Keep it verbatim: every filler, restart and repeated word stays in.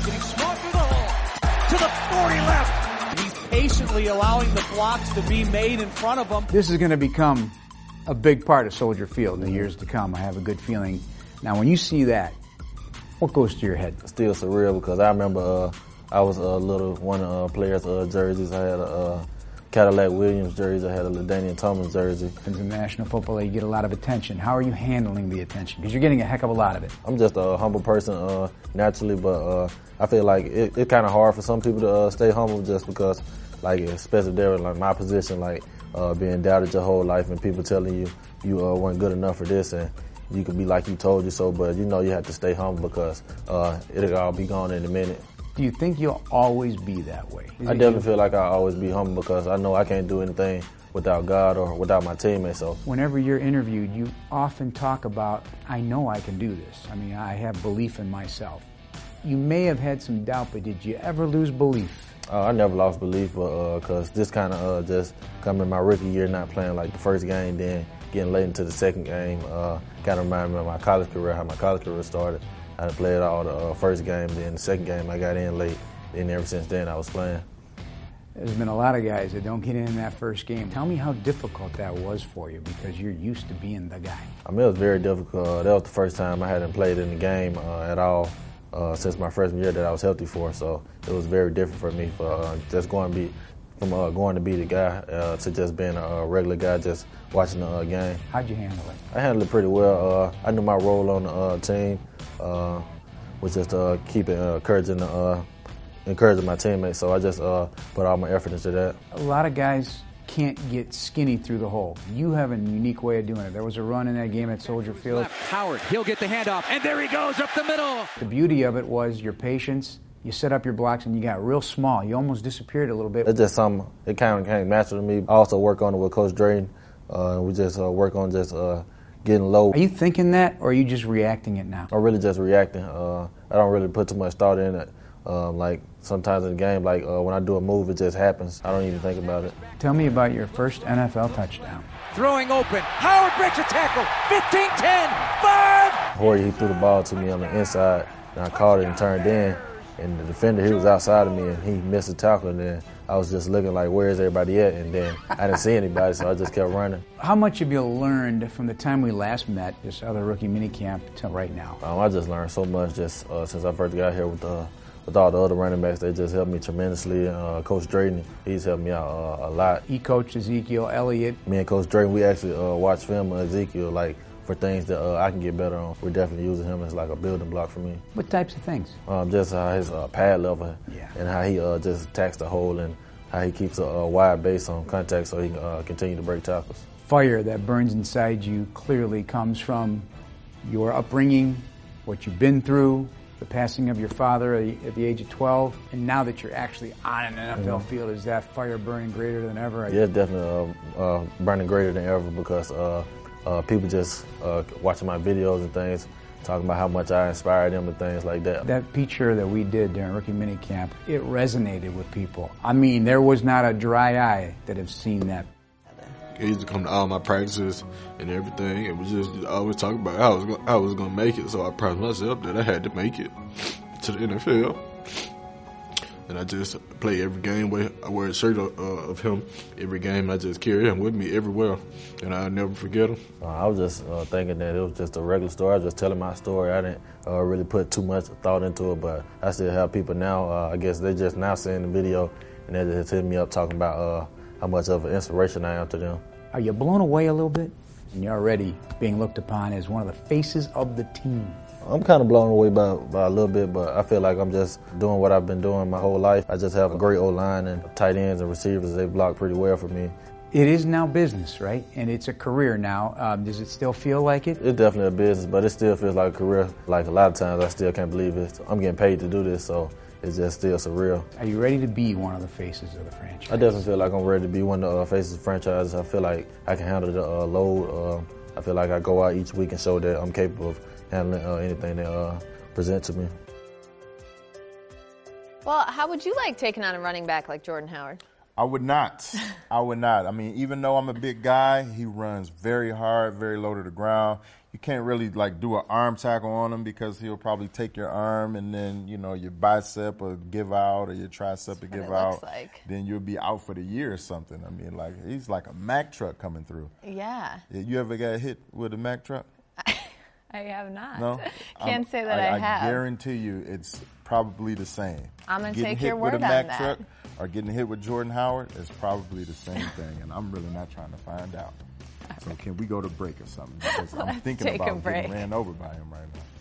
Getting smart through the hole. To the forty left. He's patiently allowing the blocks to be made in front of him. This is going to become a big part of Soldier Field in the years to come. I have a good feeling. Now, when you see that, what goes through your head? Still surreal because I remember uh, I was a little one of the uh, players' uh, jerseys. I had a uh, Cadillac Williams jersey. I had a LaDainian Thomas jersey. In the National Football League, you get a lot of attention. How are you handling the attention? Because you're getting a heck of a lot of it. I'm just a humble person uh, naturally, but uh, I feel like it, it's kind of hard for some people to uh, stay humble just because, like, especially there in like my position, like uh, being doubted your whole life and people telling you you uh, weren't good enough for this, and you could be like you told you so, but you know you have to stay humble because uh, it'll all be gone in a minute. Do you think you'll always be that way? Is I definitely feel like I'll always be humble because I know I can't do anything without God or without my teammates. So whenever you're interviewed, you often talk about, I know I can do this. I mean, I have belief in myself. You may have had some doubt, but did you ever lose belief? Uh, I never lost belief, but because uh, this kind of uh, just coming my rookie year, not playing like the first game, then getting late into the second game, uh, kind of reminded me of my college career, how my college career started. I played all the uh, first game, then the second game I got in late, and ever since then I was playing. There's been a lot of guys that don't get in that first game. Tell me how difficult that was for you because you're used to being the guy. I mean, it was very difficult. Uh, that was the first time I hadn't played in the game uh, at all uh, since my freshman year that I was healthy for, so it was very different for me for uh, just going to be from uh, going to be the guy uh, to just being a regular guy, just watching the uh, game. How'd you handle it? I handled it pretty well. Uh, I knew my role on the uh, team uh, was just uh, keeping uh, encouraging, uh, encouraging my teammates. So I just uh, put all my effort into that. A lot of guys can't get skinny through the hole. You have a unique way of doing it. There was a run in that game at Soldier Field. Left. Howard, he'll get the handoff, and there he goes up the middle. The beauty of it was your patience. You set up your blocks and you got real small. You almost disappeared a little bit. It's just something, it kind of came natural to me. I also work on it with Coach Drayton. Uh, we just uh, work on just uh, getting low. Are you thinking that, or are you just reacting it now? I'm really just reacting. Uh, I don't really put too much thought in it. Um, like sometimes in the game, like uh, when I do a move, it just happens. I don't even think about it. Tell me about your first N F L touchdown. Throwing open. Howard breaks a tackle. fifteen ten. five. Horry, he threw the ball to me on the inside, and I caught it and turned in. And the defender, he was outside of me, and he missed the tackle, and then I was just looking like, where is everybody at? And then I didn't see anybody, so I just kept running. How much have you learned from the time we last met, this other rookie minicamp, to right now? Um, I just learned so much just uh, since I first got here with uh, with all the other running backs. They just helped me tremendously. Uh, Coach Drayton, he's helped me out uh, a lot. He coached Ezekiel Elliott. Me and Coach Drayton, we actually uh, watched film of Ezekiel, like, for things that uh, I can get better on. We're definitely using him as like a building block for me. What types of things? Um, just how his uh, pad level yeah. and how he uh, just attacks the hole and how he keeps a, a wide base on contact so he can uh, continue to break tackles. Fire that burns inside you clearly comes from your upbringing, what you've been through, the passing of your father at the age of twelve, and now that you're actually on an N F L mm-hmm. field, is that fire burning greater than ever? Yeah, definitely uh, uh, burning greater than ever because uh, Uh, people just uh, watching my videos and things, talking about how much I inspired them and things like that. That feature that we did during rookie minicamp, it resonated with people. I mean, there was not a dry eye that have seen that. He used to come to all my practices and everything, and we just always talk about how I was gonna, how I was going to make it. So I promised myself that I had to make it to the N F L. And I just play every game. Where I wear a shirt of, uh, of him every game. I just carry him with me everywhere, and I'll never forget him. Uh, I was just uh, thinking that it was just a regular story. I was just telling my story. I didn't uh, really put too much thought into it, but I still have people now. Uh, I guess they just now seeing the video, and they just hit me up talking about uh, how much of an inspiration I am to them. Are you blown away a little bit? And you're already being looked upon as one of the faces of the team. I'm kind of blown away by, by a little bit, but I feel like I'm just doing what I've been doing my whole life. I just have a great O-line and tight ends and receivers. They block pretty well for me. It is now business, right? And it's a career now. Um, does it still feel like it? It's definitely a business, but it still feels like a career. Like a lot of times I still can't believe it. I'm getting paid to do this, so it's just still surreal. Are you ready to be one of the faces of the franchise? I definitely feel like I'm ready to be one of the uh, faces of the franchise. I feel like I can handle the uh, load. Uh, I feel like I go out each week and show that I'm capable of handling uh, anything that uh, present to me. Well, how would you like taking on a running back like Jordan Howard? I would not. I would not. I mean, even though I'm a big guy, he runs very hard, very low to the ground. You can't really like do an arm tackle on him because he'll probably take your arm and then, you know, your bicep will give out or your tricep will give out. Like. Then you'll be out for the year or something. I mean, like he's like a Mack truck coming through. Yeah. You ever got hit with a Mack truck? I have not. No? Can't I'm, say that I, I, I have. I guarantee you it's probably the same. I'm going to take hit your with word a on Mack that. truck or getting hit with Jordan Howard is probably the same thing, and I'm really not trying to find out. So can we go to break or something? Because I'm Let's thinking take a about break. getting ran over by him right now.